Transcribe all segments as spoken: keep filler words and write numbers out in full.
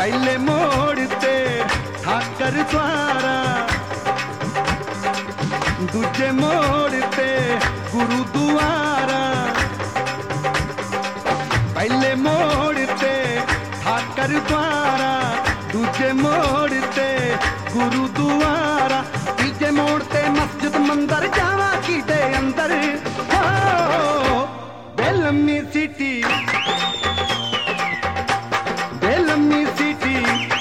पहले मोड़ ते ठाकर द्वारा, दूजे मोड़ ते गुरुद्वारा। पहले मोड़ ते ठाकर द्वारा, दूजे मोड़ ते गुरुद्वारा, तीजे मोड़ ते मस्जिद मंदिर जावा की दे अंदर। हो बेलम्मी सिटी, बेलम्मी सिटी,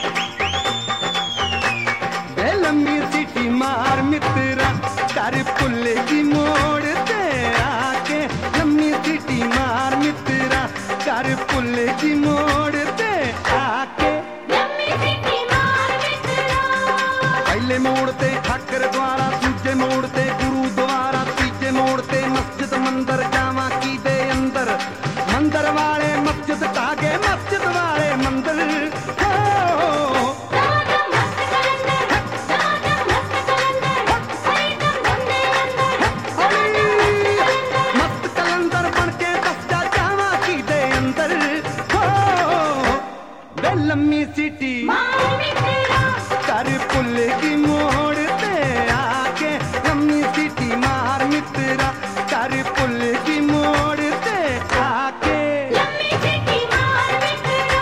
बेलम्मी सिटी मार मित्रा कर पुल की मोड़ ते आके। लम्मी सिटी मार मित्रा कर पुल की मोड़ ते आके। पहले मोड़ ते ठाकर द्वारा, दूजे मोड़ ते गुरुद्वारा, तीजे मोड़ ते मस्जिद मंदिर जावा की दे अंदर। मंदिर वाले मस्जिद तागे, मस्जिद वाले मंदिर। मस्त कलंदर बन के बस जा जावा की दे अंदर। लम्मी सिटी कर पुल की मोड़ ते आके। लम्मी सिटी मार मित्रा कर पुल की मोड़ ते आके। लम्मी सिटी मार मित्रा।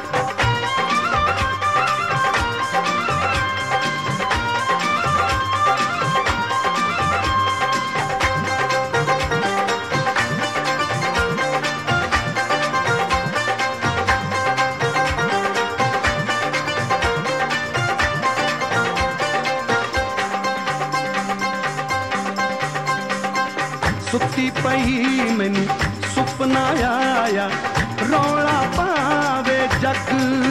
सुती पई मैनू सुपना आया, रौला पावे जग।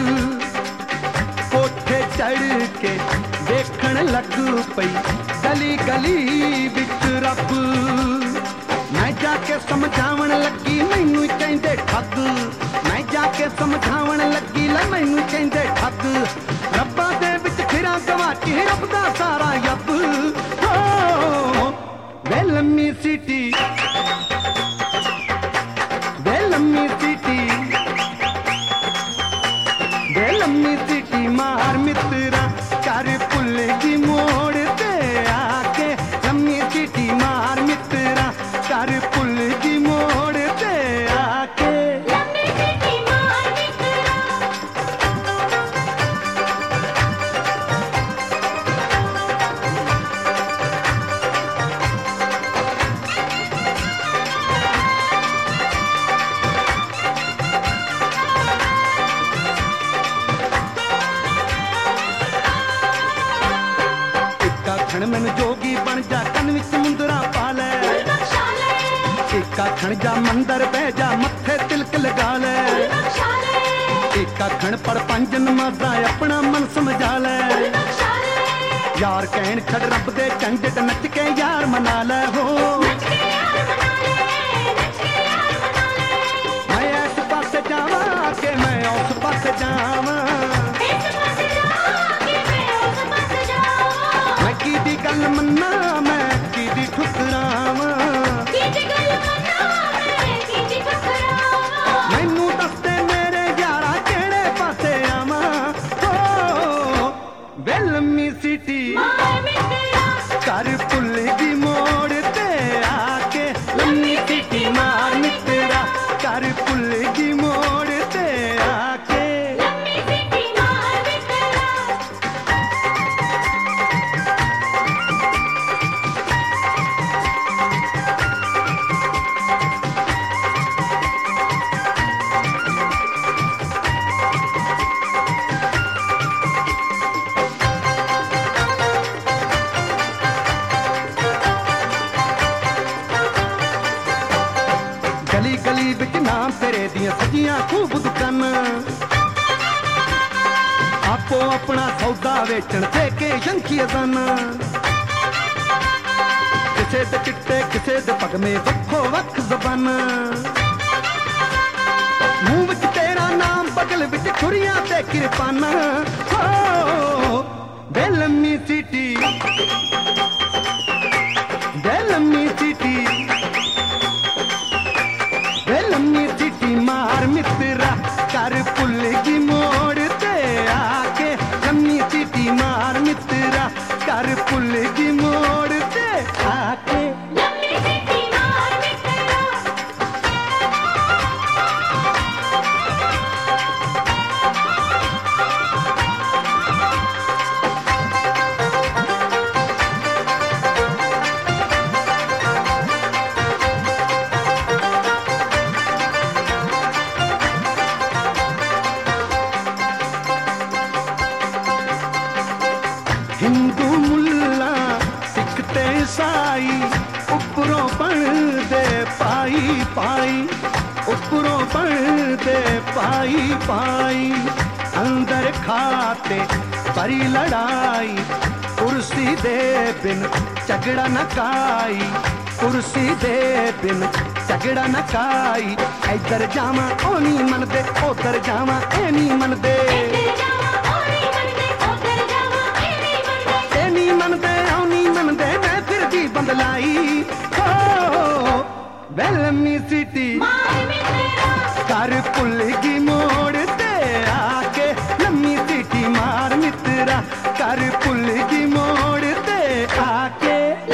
कोठे चढ़ के देखण लग पई गली गली विच रब। मैं जाके समझावन लगी मैनू कहंदे ठग। मैं जाके समझावन लगी लै मैनू कहंदे ठग। रब्बा दे विच फिरां गवाची रब दा सारा यब। बेलम्मी सिटी, बेलम्मी सिटी, बेलम्मी सिटी मार मित्रा कर पुल की मोड़ ते आके। लम्मी सिटी मार मित्रा कर पुल की मोड़ ते आके। लम्मी सिटी मार मित्रा। खण मैन जोगी बन जा, कन विच मुंदरा पा ले। एका खण जा मंदर बह जा, मत्थे तिलक लगा ले। एका खण पढ़ पंज नमाज़ां अपना मन समझा ले। यार कहण छड़ रब दे झंझट नच के यार मना ले। हो मैं इस पासे जावा के मैं उस पासे जावा। कीदी गल मन्ना मैं कीदी ठुकरावा। मैनू दसदे मेरे यारा केड़े पासे आवा। बेलम्मी सिटी कर पुल की मोड़ ते आके। लम्मी सिटी मार मित्रा कर पुल की मोड़ ते आके। गली गली विच नाम तेरे दियां सजियां खूब दुकानां। आपो अपना सौदा वेचण ते के शंखी अजाना। किसे दे चिट्टे किसे दे पगमे वक्खो वक्ख ज़बाना। मुंह विच तेरा नाम बगल विच छुरियां ते किरपाना। हो बेलम्मी सिटी, बेलम्मी सिटी, बेलम्मी सिटी मार मित्रा कर पुल की मोड़ ते पाई उपरों पढ़दे पाई पाई उपरों पढ़दे पाई पाई अंदर खाते बड़ी लड़ाई कुर्सी दे बिन झगड़ा न काई कुर्सी दे बिन झगड़ा न काई इधर जावा ओ नहीं मनदे उधर जावा ए नहीं मनदे ए नहीं मनदे ओ नहीं मनदे मैं फिर भी बंदलाई हो वेलमी सिटी कर पुलगी मोड़ ते आके लम्मी सिटी मार मित्रा कर पुलगी मोड़ ते आके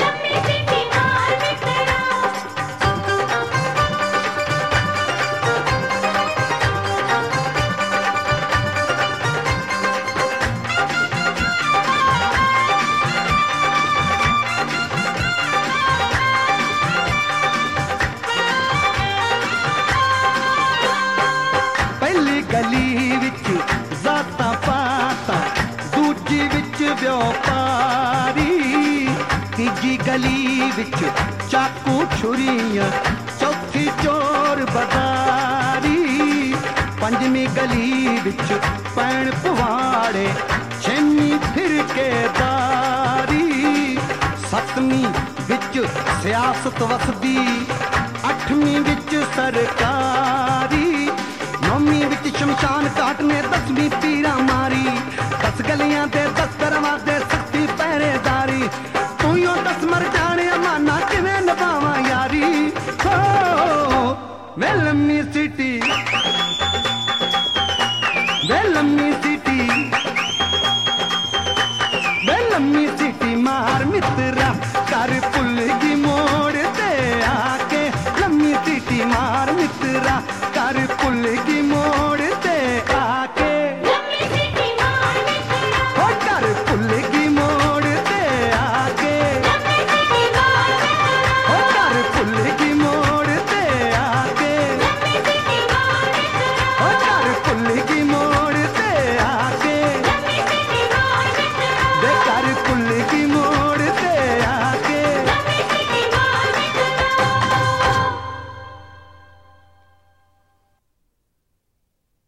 गली विच जाता पाता दूजी विच व्यापारी तीजी गली विच चाकू छुरियां चौथी चोर बदारी पंजवीं गली विच पैण पवाड़े छेवीं फिरकेदारी सतवीं विच सियासत वसदी अठवीं विच सरकारी नौवीं विच शमशान घाट ने दसवीं तीरा मारी दस गलियां ते दस दरवाजे सख्ती पहरेदारी तू यो दस मर जाने माना किवें निभावा यारी हो वेलमी सिटी वेलमी सिटी वेलमी सिटी मार मित्रा कर पुलगी मोड़ ते आके लम्मी सिटी मार मित्रा कर पुलगी